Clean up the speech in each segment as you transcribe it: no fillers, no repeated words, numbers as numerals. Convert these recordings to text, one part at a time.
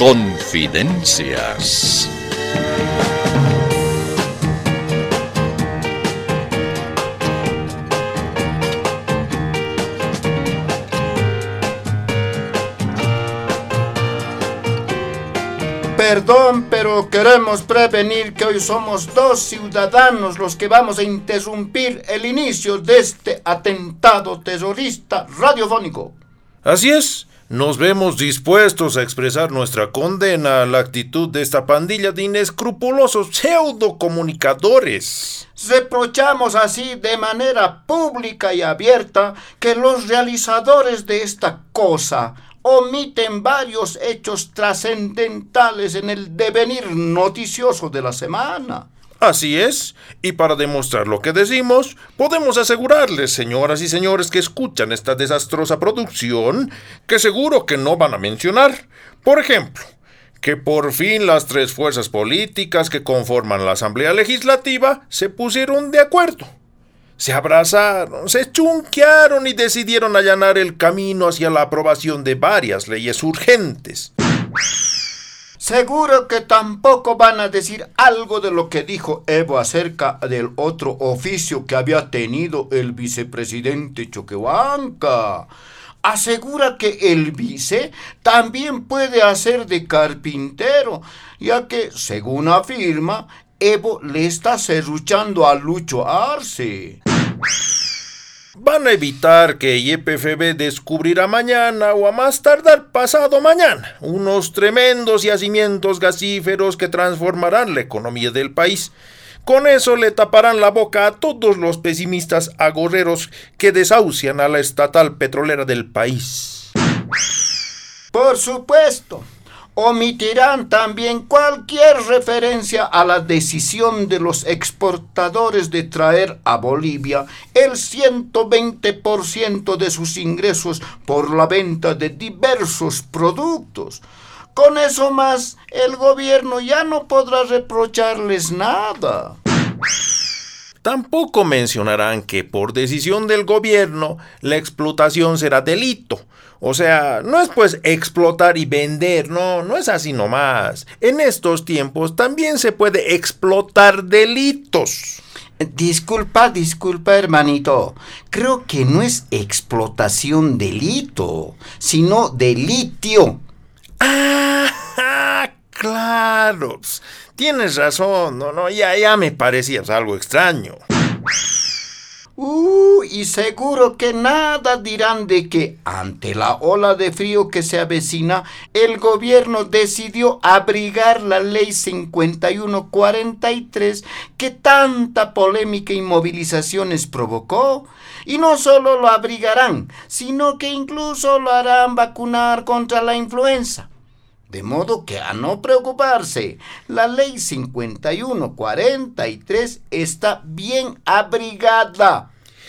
Confidencias. Perdón, pero queremos prevenir que hoy somos dos ciudadanos los que vamos a interrumpir el inicio de este atentado terrorista radiofónico. Así es, nos vemos dispuestos a expresar nuestra condena a la actitud de esta pandilla de inescrupulosos pseudocomunicadores. Reprochamos así de manera pública y abierta que los realizadores de esta cosa omiten varios hechos trascendentales en el devenir noticioso de la semana. Así es, y para demostrar lo que decimos, podemos asegurarles, señoras y señores que escuchan esta desastrosa producción, que seguro que no van a mencionar. Por ejemplo, que por fin las tres fuerzas políticas que conforman la Asamblea Legislativa se pusieron de acuerdo. Se abrazaron, se chunquearon y decidieron allanar el camino hacia la aprobación de varias leyes urgentes. Seguro que tampoco van a decir algo de lo que dijo Evo acerca del otro oficio que había tenido el vicepresidente Choquehuanca. Asegura que el vice también puede hacer de carpintero, ya que, según afirma, Evo le está serruchando a Lucho Arce. Van a evitar que YPFB descubrirá mañana o a más tardar pasado mañana unos tremendos yacimientos gasíferos que transformarán la economía del país. Con eso le taparán la boca a todos los pesimistas agorreros que desahucian a la estatal petrolera del país. Por supuesto. Omitirán también cualquier referencia a la decisión de los exportadores de traer a Bolivia el 120% de sus ingresos por la venta de diversos productos. Con eso más, el gobierno ya no podrá reprocharles nada. Tampoco mencionarán que por decisión del gobierno la explotación será delito. O sea, no es pues explotar y vender, no es así nomás. En estos tiempos también se puede explotar delitos. Disculpa, hermanito. Creo que no es explotación delito, sino delitio. Ah, claro. Tienes razón, ya me parecía algo extraño. Y seguro que nada dirán de que, ante la ola de frío que se avecina, el gobierno decidió abrigar la ley 5143 que tanta polémica y movilizaciones provocó. Y no solo lo abrigarán, sino que incluso lo harán vacunar contra la influenza. De modo que a no preocuparse, la ley 5143 está bien abrigada.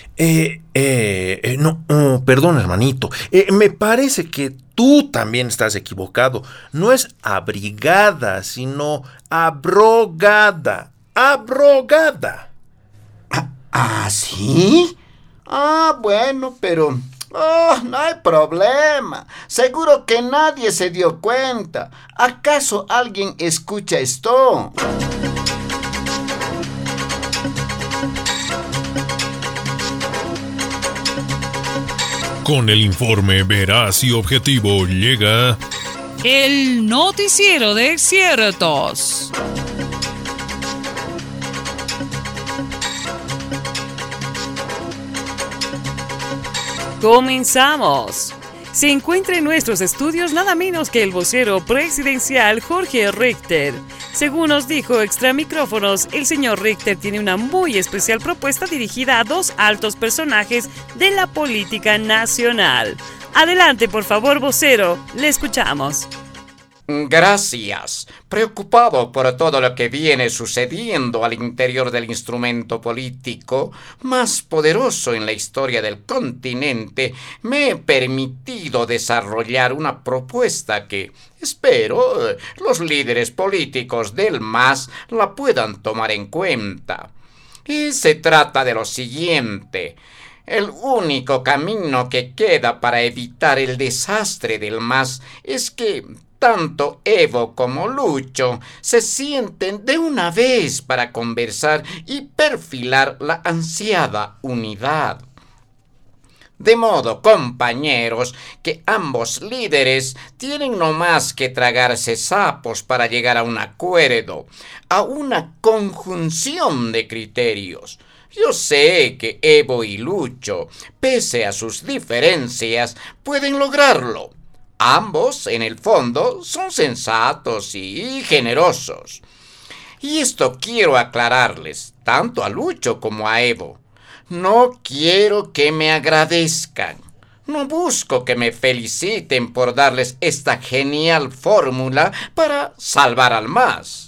Perdón, hermanito. Me parece que tú también estás equivocado. No es abrigada, sino abrogada. ¡Abrogada! ¿Sí? Bueno, pero no hay problema. Seguro que nadie se dio cuenta. ¿Acaso alguien escucha esto? Con el informe veraz y objetivo llega el noticiero de ciertos. Comenzamos. Se encuentra en nuestros estudios nada menos que el vocero presidencial Jorge Richter. Según nos dijo extra micrófonos, el señor Richter tiene una muy especial propuesta dirigida a dos altos personajes de la política nacional. Adelante, por favor, vocero, le escuchamos. Gracias. Preocupado por todo lo que viene sucediendo al interior del instrumento político más poderoso en la historia del continente, me he permitido desarrollar una propuesta que espero los líderes políticos del MAS la puedan tomar en cuenta. Y se trata de lo siguiente. El único camino que queda para evitar el desastre del MAS es que tanto Evo como Lucho se sienten de una vez para conversar y perfilar la ansiada unidad. De modo, compañeros, que ambos líderes tienen no más que tragarse sapos para llegar a un acuerdo, a una conjunción de criterios. Yo sé que Evo y Lucho, pese a sus diferencias, pueden lograrlo. Ambos, en el fondo, son sensatos y generosos. Y esto quiero aclararles, tanto a Lucho como a Evo. No quiero que me agradezcan. No busco que me feliciten por darles esta genial fórmula para salvar al MAS.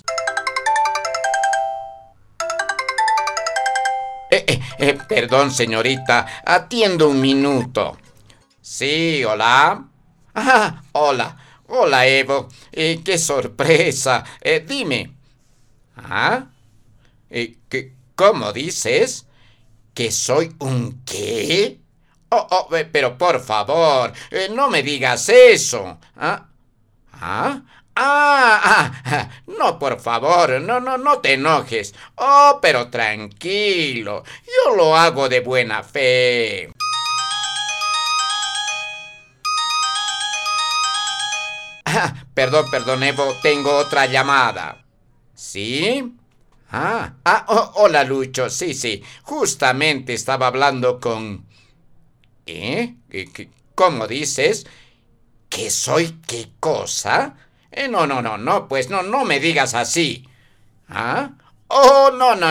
Perdón, señorita, atiendo un minuto. Sí, hola. Ah, hola. Hola, Evo. ¡Qué sorpresa! Dime. ¿Ah? ¿Cómo dices? ¿Que soy un qué? Pero por favor, no me digas eso. No, por favor, no te enojes. Pero tranquilo, yo lo hago de buena fe. Perdón, Evo, tengo otra llamada. ¿Sí? Hola, Lucho, sí, justamente estaba hablando con... ¿Cómo dices? ¿Que soy qué cosa? No, pues no me digas así. No.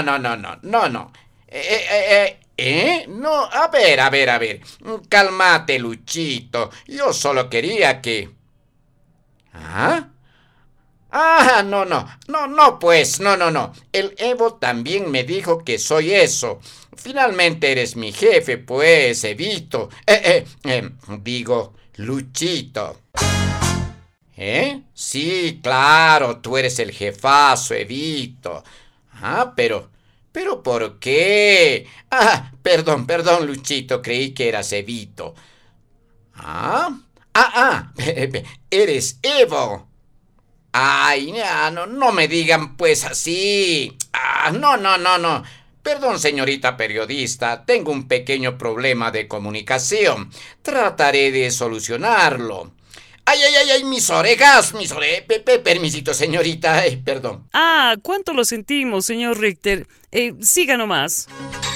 No, a ver. Cálmate, Luchito, yo solo quería que... No. El Evo también me dijo que soy eso. Finalmente eres mi jefe, pues, Evito. Digo, Luchito. Sí, claro, tú eres el jefazo, Evito. Pero ¿por qué? Perdón, Luchito, creí que eras Evito. Eres Evo. Ay, no me digan pues así. No. Perdón, señorita periodista, tengo un pequeño problema de comunicación. Trataré de solucionarlo. Ay, mis orejas. Permisito, señorita, perdón. Cuánto lo sentimos, señor Richter. Siga nomás.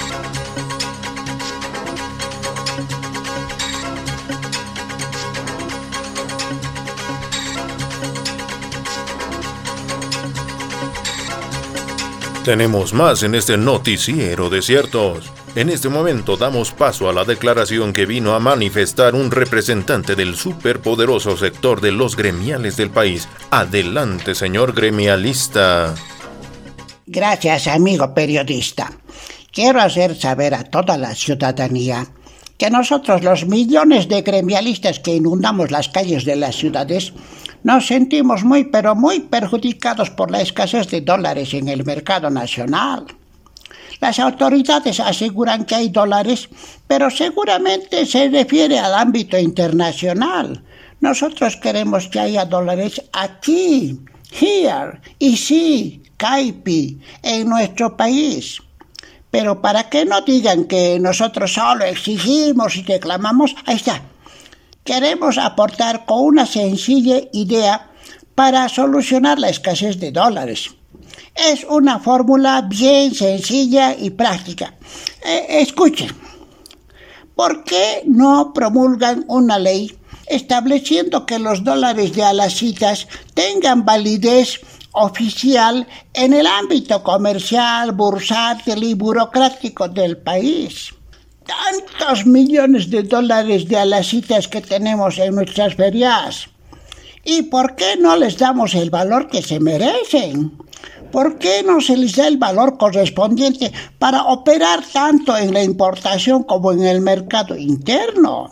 Tenemos más en este noticiero Desiertos. En este momento damos paso a la declaración que vino a manifestar un representante del superpoderoso sector de los gremiales del país. Adelante, señor gremialista. Gracias, amigo periodista. Quiero hacer saber a toda la ciudadanía que nosotros, los millones de gremialistas que inundamos las calles de las ciudades, nos sentimos muy perjudicados por la escasez de dólares en el mercado nacional. Las autoridades aseguran que hay dólares, pero seguramente se refiere al ámbito internacional. Nosotros queremos que haya dólares aquí, here, y sí, Caipi, en nuestro país. Pero para que no digan que nosotros solo exigimos y reclamamos, ahí está. Queremos aportar con una sencilla idea para solucionar la escasez de dólares. Es una fórmula bien sencilla y práctica. Escuchen, ¿por qué no promulgan una ley estableciendo que los dólares de Alacitas tengan validez oficial en el ámbito comercial, bursátil y burocrático del país? Tantos millones de dólares de Alacitas que tenemos en nuestras ferias. ¿Y por qué no les damos el valor que se merecen? ¿Por qué no se les da el valor correspondiente para operar tanto en la importación como en el mercado interno?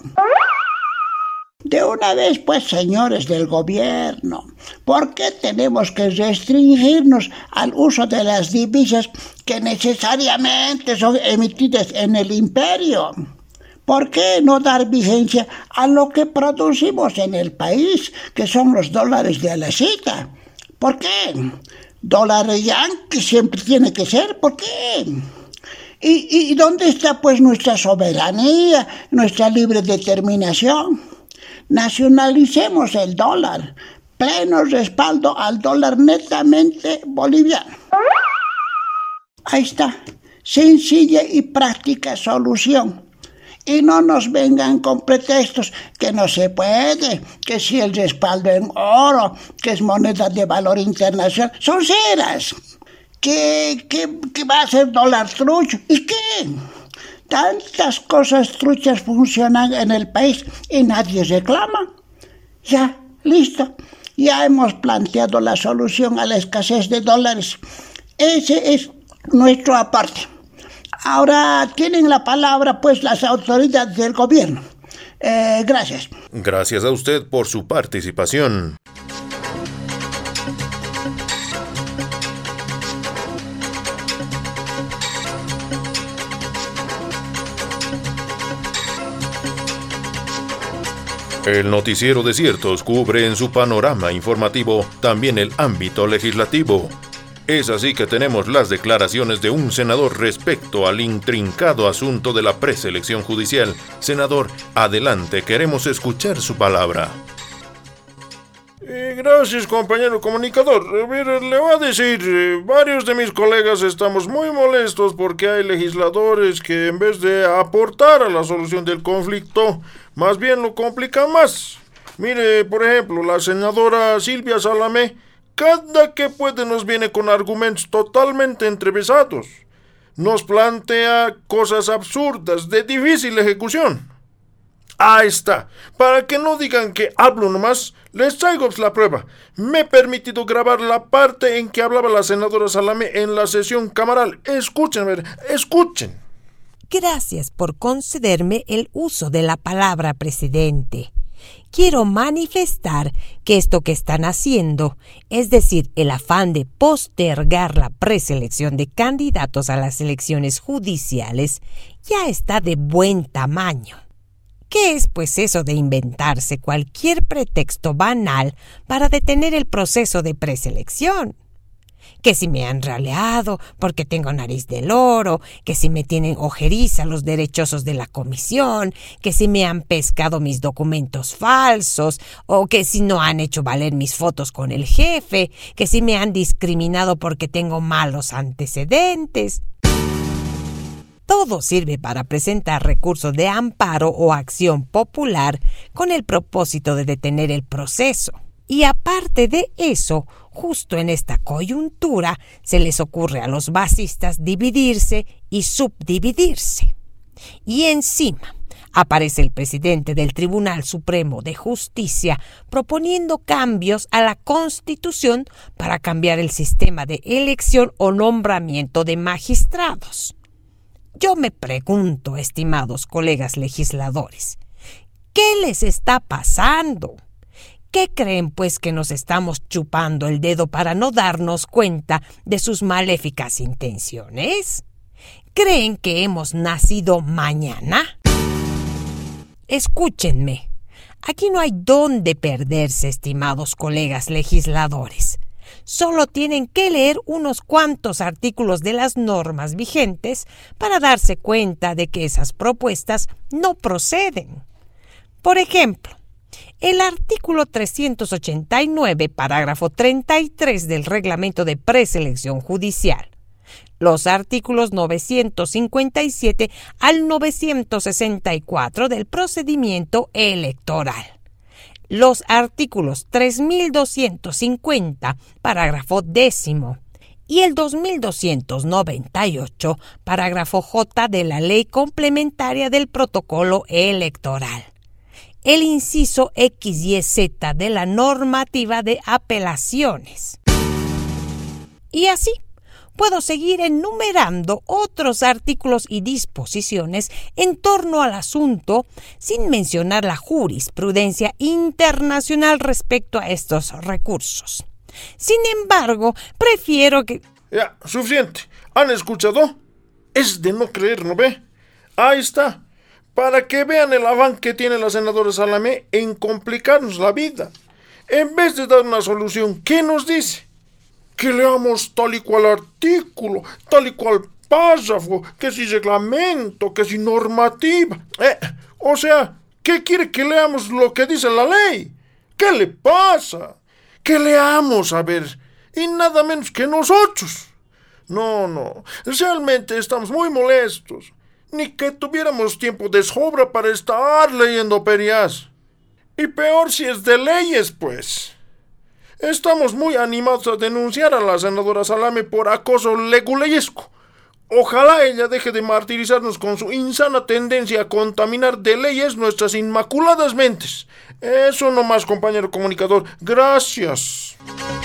De una vez, pues, señores del gobierno, ¿por qué tenemos que restringirnos al uso de las divisas que necesariamente son emitidas en el imperio? ¿Por qué no dar vigencia a lo que producimos en el país, que son los dólares de Alecita? ¿Por qué? Dólar yanqui siempre tiene que ser, ¿por qué? ¿Y dónde está pues nuestra soberanía, nuestra libre determinación? Nacionalicemos el dólar, pleno respaldo al dólar netamente boliviano. Ahí está, sencilla y práctica solución. Y no nos vengan con pretextos que no se puede, que si el respaldo en oro, que es moneda de valor internacional, son ceras. ¿Qué va a ser dólar trucho? ¿Y qué? Tantas cosas truchas funcionan en el país y nadie reclama. Ya, listo. Ya hemos planteado la solución a la escasez de dólares. Ese es nuestro aporte. Ahora tienen la palabra pues las autoridades del gobierno. Gracias. Gracias a usted por su participación. El noticiero Desiertos cubre en su panorama informativo también el ámbito legislativo. Es así que tenemos las declaraciones de un senador respecto al intrincado asunto de la preselección judicial. Senador, adelante, queremos escuchar su palabra. Gracias, compañero comunicador. Le voy a decir, varios de mis colegas estamos muy molestos porque hay legisladores que en vez de aportar a la solución del conflicto, más bien lo complican más. Mire, por ejemplo, la senadora Silvia Salamé, cada que puede nos viene con argumentos totalmente entrevesados. Nos plantea cosas absurdas, de difícil ejecución. Ahí está. Para que no digan que hablo nomás, les traigo la prueba. Me he permitido grabar la parte en que hablaba la senadora Salamé en la sesión camaral. Escuchen, a ver, escuchen. Gracias por concederme el uso de la palabra, presidente. Quiero manifestar que esto que están haciendo, es decir, el afán de postergar la preselección de candidatos a las elecciones judiciales, ya está de buen tamaño. ¿Qué es pues eso de inventarse cualquier pretexto banal para detener el proceso de preselección? Que si me han raleado porque tengo nariz de loro, que si me tienen ojeriza los derechosos de la comisión, que si me han pescado mis documentos falsos, o que si no han hecho valer mis fotos con el jefe, que si me han discriminado porque tengo malos antecedentes. Todo sirve para presentar recursos de amparo o acción popular con el propósito de detener el proceso. Y aparte de eso, justo en esta coyuntura, se les ocurre a los basistas dividirse y subdividirse. Y encima aparece el presidente del Tribunal Supremo de Justicia proponiendo cambios a la Constitución para cambiar el sistema de elección o nombramiento de magistrados. Yo me pregunto, estimados colegas legisladores, ¿qué les está pasando? ¿Qué creen pues que nos estamos chupando el dedo para no darnos cuenta de sus maléficas intenciones? ¿Creen que hemos nacido mañana? Escúchenme, aquí no hay dónde perderse, estimados colegas legisladores. Solo tienen que leer unos cuantos artículos de las normas vigentes para darse cuenta de que esas propuestas no proceden. Por ejemplo, el artículo 389, parágrafo 33 del Reglamento de Preselección Judicial, los artículos 957 al 964 del Procedimiento Electoral, los artículos 3250, parágrafo 10, y el 2298, parágrafo J de la Ley Complementaria del Protocolo Electoral, el inciso X y Z de la normativa de apelaciones. Y así puedo seguir enumerando otros artículos y disposiciones en torno al asunto sin mencionar la jurisprudencia internacional respecto a estos recursos. Sin embargo, prefiero que... Ya, suficiente. ¿Han escuchado? Es de no creer, ¿no ve? Ahí está. para que vean el afán que tiene la senadora Salamé en complicarnos la vida. En vez de dar una solución, ¿qué nos dice? Que leamos tal y cual artículo, tal y cual párrafo, que si reglamento, que si normativa. O sea, ¿qué quiere que leamos lo que dice la ley? ¿Qué le pasa? Que leamos, a ver, y nada menos que nosotros. No, realmente estamos muy molestos. Ni que tuviéramos tiempo de sobra para estar leyendo perias. Y peor si es de leyes, pues. Estamos muy animados a denunciar a la senadora Salamé por acoso leguleyesco. Ojalá ella deje de martirizarnos con su insana tendencia a contaminar de leyes nuestras inmaculadas mentes. Eso nomás, compañero comunicador. Gracias.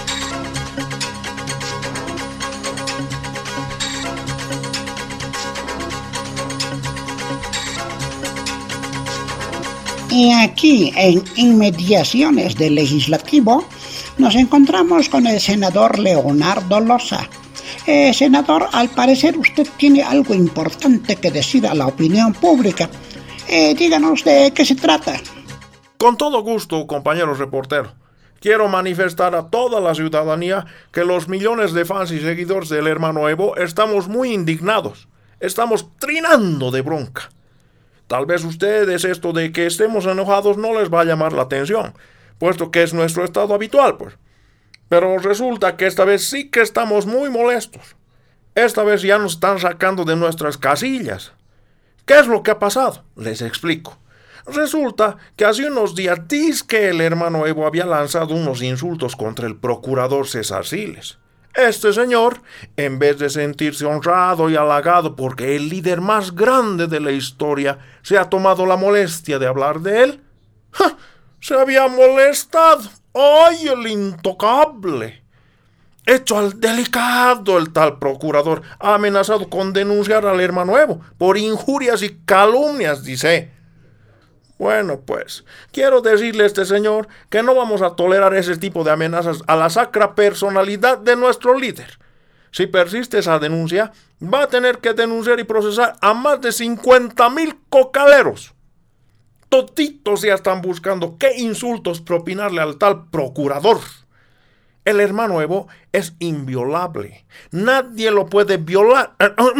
Y aquí, en inmediaciones del Legislativo, nos encontramos con el senador Leonardo Loza. Senador, al parecer usted tiene algo importante que decir a la opinión pública. Díganos de qué se trata. Con todo gusto, compañero reportero. Quiero manifestar a toda la ciudadanía que los millones de fans y seguidores del hermano Evo estamos muy indignados. Estamos trinando de bronca. Tal vez ustedes esto de que estemos enojados no les va a llamar la atención, puesto que es nuestro estado habitual, pues. Pero resulta que esta vez sí que estamos muy molestos. Esta vez ya nos están sacando de nuestras casillas. ¿Qué es lo que ha pasado? Les explico. Resulta que hace unos días dizque el hermano Evo había lanzado unos insultos contra el procurador César Siles. Este señor, en vez de sentirse honrado y halagado porque el líder más grande de la historia se ha tomado la molestia de hablar de él, se había molestado. ¡Ay, el intocable! Hecho al delicado, el tal procurador ha amenazado con denunciar al hermano Evo por injurias y calumnias, dice. Bueno, pues, quiero decirle a este señor que no vamos a tolerar ese tipo de amenazas a la sacra personalidad de nuestro líder. Si persiste esa denuncia, va a tener que denunciar y procesar a más de 50,000 cocaleros. Toditos ya están buscando qué insultos propinarle al tal procurador. El hermano Evo es inviolable. Nadie lo puede violar.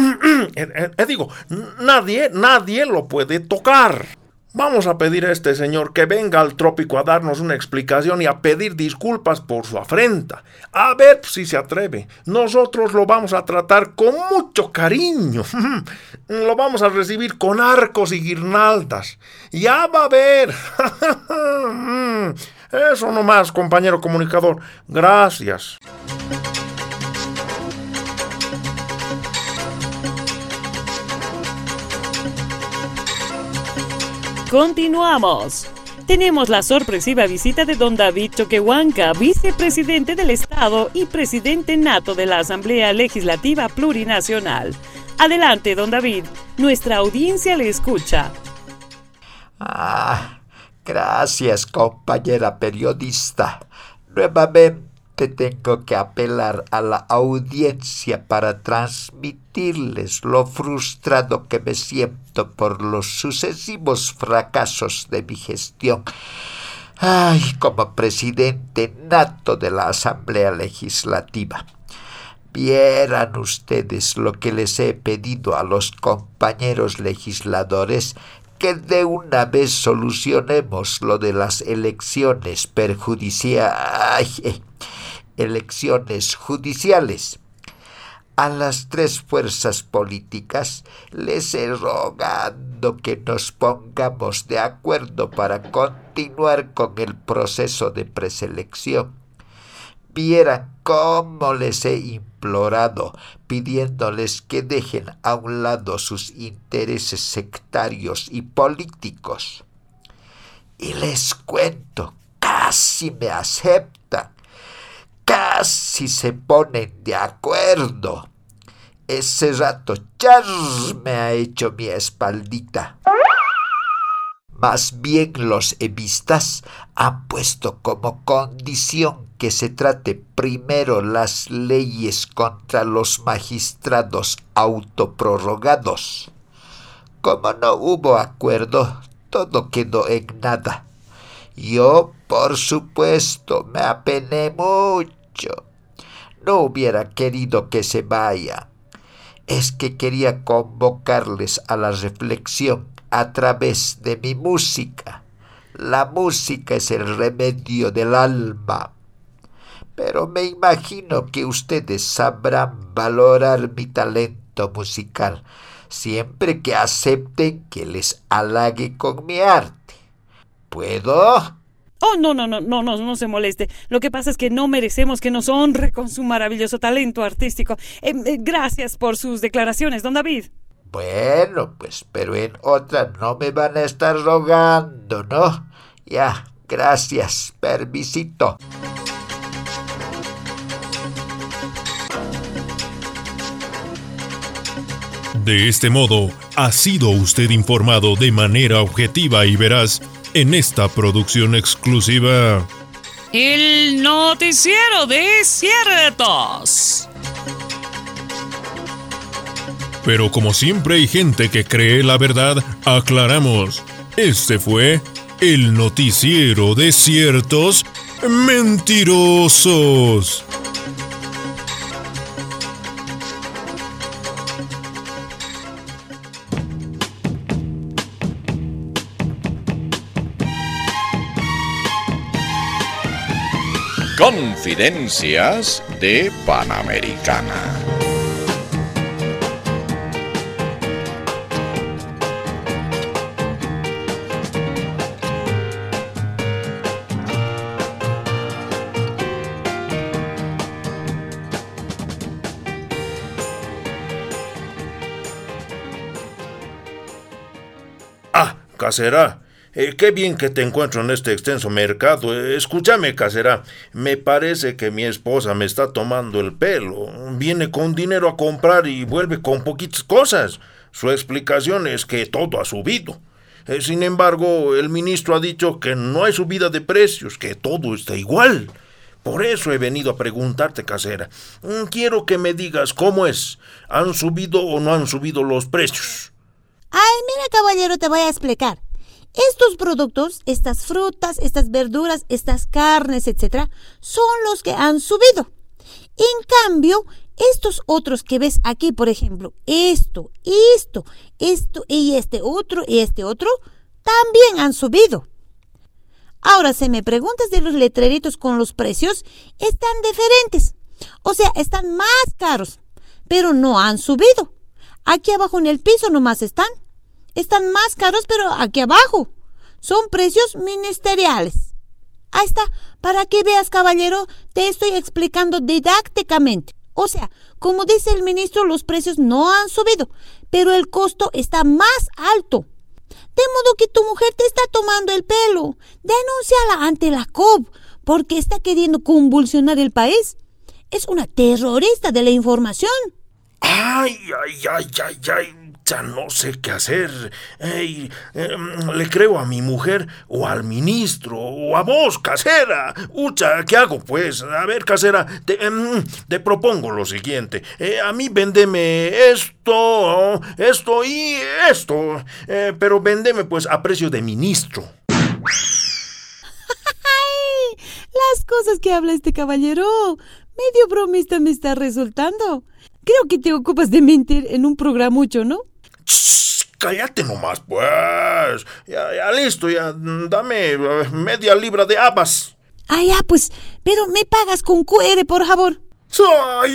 Nadie lo puede tocar. Vamos a pedir a este señor que venga al trópico a darnos una explicación y a pedir disculpas por su afrenta. A ver si se atreve. Nosotros lo vamos a tratar con mucho cariño. Lo vamos a recibir con arcos y guirnaldas. Ya va a ver. Eso nomás, compañero comunicador. Gracias. Continuamos. Tenemos la sorpresiva visita de don David Choquehuanca, vicepresidente del Estado y presidente nato de la Asamblea Legislativa Plurinacional. Adelante, don David. Nuestra audiencia le escucha. Gracias, compañera periodista. Nuevamente tengo que apelar a la audiencia para transmitirles lo frustrado que me siento por los sucesivos fracasos de mi gestión. Como presidente nato de la Asamblea Legislativa. Vieran ustedes lo que les he pedido a los compañeros legisladores, que de una vez solucionemos lo de las elecciones judiciales. A las tres fuerzas políticas les he rogado que nos pongamos de acuerdo para continuar con el proceso de preselección. Vieran cómo les he implorado, pidiéndoles que dejen a un lado sus intereses sectarios y políticos. Y les cuento, casi me aceptan. Casi se ponen de acuerdo. Ese rato char me ha hecho mi espaldita. Más bien los evistas han puesto como condición que se trate primero las leyes contra los magistrados autoprorrogados. Como no hubo acuerdo, todo quedó en nada. Yo, por supuesto, me apené mucho. No hubiera querido que se vaya. Es que quería convocarles a la reflexión a través de mi música. La música es el remedio del alma. Pero me imagino que ustedes sabrán valorar mi talento musical, siempre que acepten que les halague con mi arte. ¿Puedo? Oh, no se moleste. Lo que pasa es que no merecemos que nos honre con su maravilloso talento artístico. Gracias por sus declaraciones, don David. Bueno, pues, pero en otra no me van a estar rogando, ¿no? Ya, gracias, permisito. De este modo, ha sido usted informado de manera objetiva y veraz en esta producción exclusiva. El noticiero de ciertos. Pero como siempre hay gente que cree la verdad, aclaramos. Este fue el noticiero de ciertos mentirosos. Confidencias de Panamericana. Casera, qué bien que te encuentro en este extenso mercado. Escúchame, casera, me parece que mi esposa me está tomando el pelo. Viene con dinero a comprar y vuelve con poquitas cosas. Su explicación es que todo ha subido. Sin embargo, el ministro ha dicho que no hay subida de precios, que todo está igual. Por eso he venido a preguntarte, casera. Quiero que me digas cómo es. ¿Han subido o no han subido los precios? Ay, mira, caballero, te voy a explicar. Estos productos, estas frutas, estas verduras, estas carnes, etcétera, son los que han subido. En cambio, estos otros que ves aquí, por ejemplo, esto y este otro, también han subido. Ahora, si me preguntas de los letreritos con los precios, están diferentes. O sea, están más caros, pero no han subido. Aquí abajo en el piso nomás están. Están más caros, pero aquí abajo. Son precios ministeriales. Ahí está. Para que veas, caballero, te estoy explicando didácticamente. O sea, como dice el ministro, los precios no han subido, pero el costo está más alto. De modo que tu mujer te está tomando el pelo. Denúnciala ante la COP, porque está queriendo convulsionar el país. Es una terrorista de la información. Ay, ya no sé qué hacer. ¿Le creo a mi mujer o al ministro o a vos, casera? Ucha, ¿qué hago pues? A ver, casera, te propongo lo siguiente. A mí vendeme esto y esto, pero vendeme pues a precio de ministro. Las cosas que habla este caballero, medio bromista me está resultando. Creo que te ocupas de mentir en un programucho, ¿no? Cállate nomás, pues. Ya listo, ya. Dame media libra de habas. Ah, ya, pues. Pero me pagas con QR, por favor. Ay.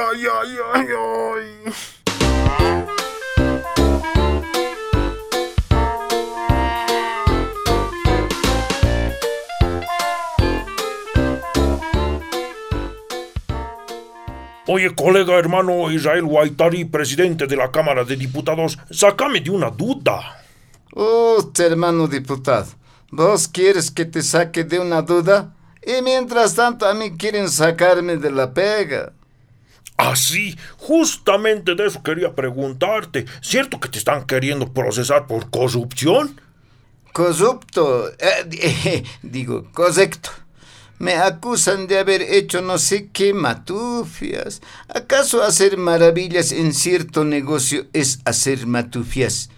Oye, colega hermano Israel Guaitari, presidente de la Cámara de Diputados, sácame de una duda. Hermano diputado, ¿vos quieres que te saque de una duda? Y mientras tanto a mí quieren sacarme de la pega. Sí, justamente de eso quería preguntarte. ¿Cierto que te están queriendo procesar por corrupción? Corrupto, correcto. Me acusan de haber hecho no sé qué matufias. ¿Acaso hacer maravillas en cierto negocio es hacer matufias?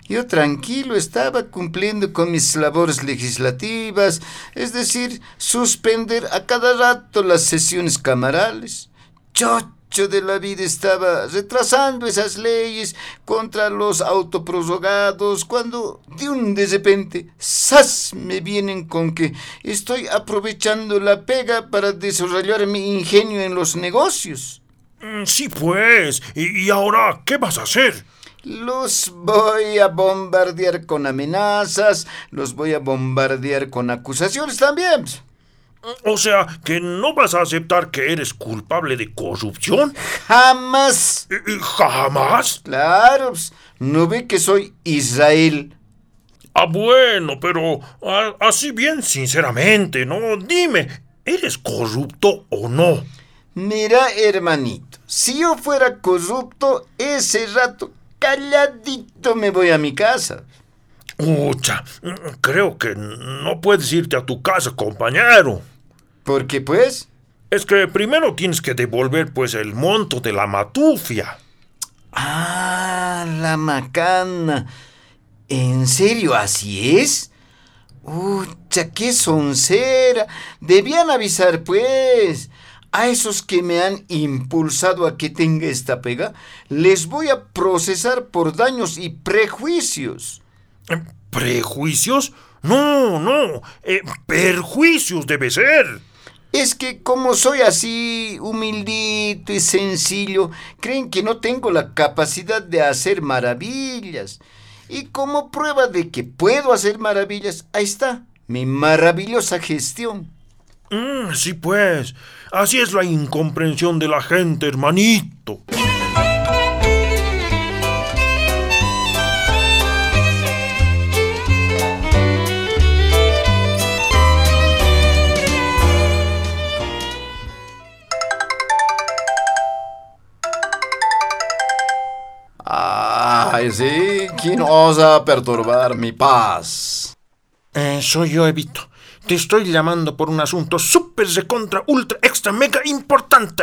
Yo tranquilo estaba cumpliendo con mis labores legislativas, es decir, suspender a cada rato las sesiones camarales. Chocho de la vida estaba retrasando esas leyes contra los autoprorrogados cuando de repente, ¡zas!, me vienen con que estoy aprovechando la pega para desarrollar mi ingenio en los negocios. Sí, pues. ¿Y ahora qué vas a hacer? Los voy a bombardear con amenazas, los voy a bombardear con acusaciones también. O sea, ¿que no vas a aceptar que eres culpable de corrupción? ¡Jamás! ¿Jamás? Claro, ¿no ve que soy Israel? Bueno, pero así bien sinceramente, ¿no? Dime, ¿eres corrupto o no? Mira, hermanito, si yo fuera corrupto, ese rato calladito me voy a mi casa. Ucha, creo que no puedes irte a tu casa, compañero. ¿Por qué, pues? Es que primero tienes que devolver, pues, el monto de la matufia. Ah, la macana. ¿En serio así es? Ucha, qué soncera. Debían avisar, pues. A esos que me han impulsado a que tenga esta pega, les voy a procesar por daños y prejuicios. ¿Prejuicios? No, perjuicios debe ser. Es que como soy así, humildito y sencillo, creen que no tengo la capacidad de hacer maravillas. Y como prueba de que puedo hacer maravillas, ahí está, mi maravillosa gestión. Sí, pues. Así es la incomprensión de la gente, hermanito. Ay, sí, ¿quién osa perturbar mi paz? Soy yo, Evito. Te estoy llamando por un asunto súper recontra ultra extra mega importante.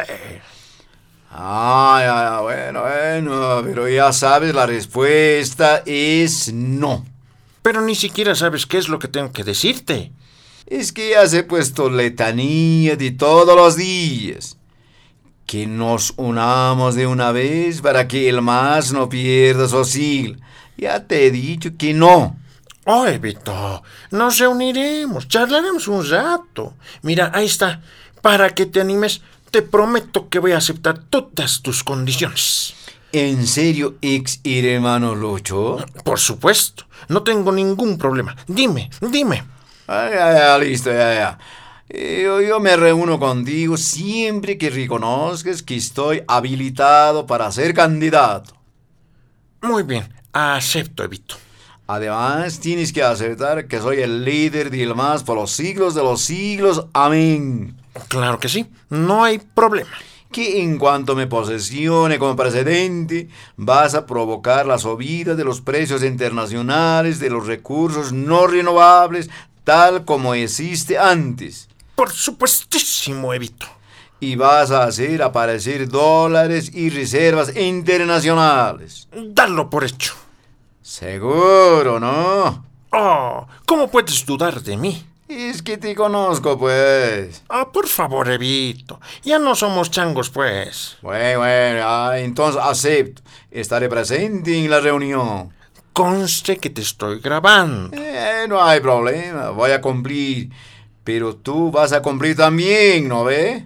Bueno, pero ya sabes, la respuesta es no. Pero ni siquiera sabes qué es lo que tengo que decirte. Es que ya se he puesto letanía de todos los días. Que nos unamos de una vez para que el MAS no pierda su sigla. Ya te he dicho que no. Oye, Vito, nos reuniremos, charlaremos un rato. Mira, ahí está. Para que te animes, te prometo que voy a aceptar todas tus condiciones. ¿En serio, ex hermano Lucho? Por supuesto, no tengo ningún problema. Dime. Listo, ya. Yo me reúno contigo siempre que reconozcas que estoy habilitado para ser candidato. Muy bien, acepto, Evito. Además, tienes que aceptar que soy el líder del MAS por los siglos de los siglos. Amén. Claro que sí, no hay problema. Que en cuanto me posesione como presidente, vas a provocar la subida de los precios internacionales de los recursos no renovables, tal como existe antes. Por supuestísimo, Evito. Y vas a hacer aparecer dólares y reservas internacionales. Dalo por hecho. Seguro, ¿no? ¿Cómo puedes dudar de mí? Es que te conozco, pues. Por favor, Evito. Ya no somos changos, pues. Bueno, entonces acepto. Estaré presente en la reunión. Conste que te estoy grabando. No hay problema, voy a cumplir. Pero tú vas a cumplir también, ¿no ve?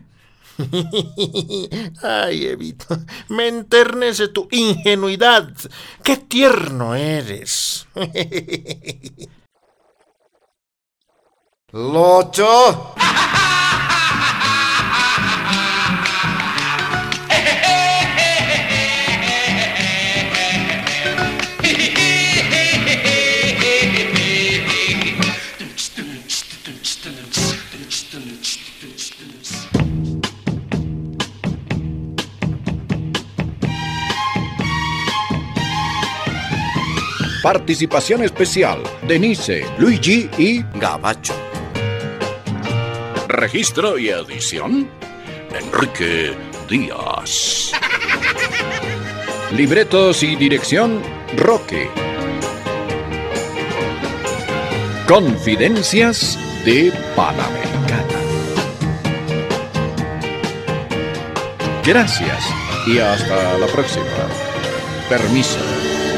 Ay, Evito, me enternece tu ingenuidad. ¡Qué tierno eres! ¡Locho! Participación especial: Denise, Luigi y Gabacho. Registro y edición: Enrique Díaz. Libretos y dirección: Roque. Confidencias de Panamericana. Gracias y hasta la próxima. Permiso.